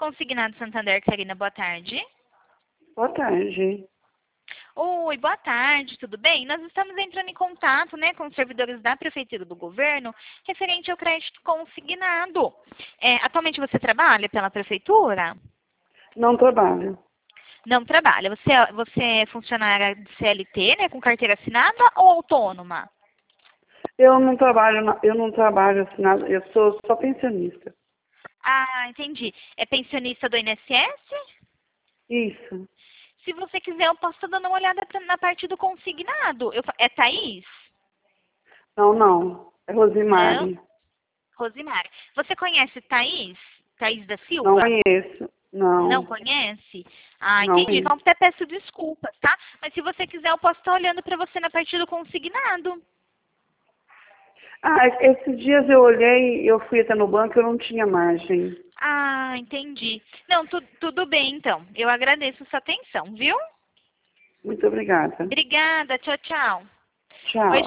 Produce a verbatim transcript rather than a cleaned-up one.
Consignado Santander, Karina, boa tarde. Boa tarde. Oi, boa tarde, tudo bem? Nós estamos entrando em contato, né, com os servidores da Prefeitura do Governo referente ao crédito consignado. É, atualmente você trabalha pela Prefeitura? Não trabalho. Não trabalha. Você, é- você é funcionária de C L T, né, com carteira assinada ou autônoma? Eu não trabalho, na- eu não trabalho assinado, eu sou só pensionista. Ah, entendi. É pensionista do I N S S? Isso. Se você quiser, eu posso estar dando uma olhada pra- na parte do consignado. Eu fa- é Thaís? Não, não. É Não? Rosimari. Rosimar. Você conhece Thaís? Thaís da Não Silva? conheço. Não Não. conhece? Ah, Não entendi. conheço. Então até peço desculpas, tá? Mas se você quiser, eu posso estar olhando para você na parte do consignado. Ah, esses dias eu olhei, eu fui até no banco, eu não tinha margem. Ah, entendi. Não, tu, tudo bem então. Eu agradeço sua atenção, viu? Muito obrigada. Obrigada. Tchau, tchau. Oi, Tchau.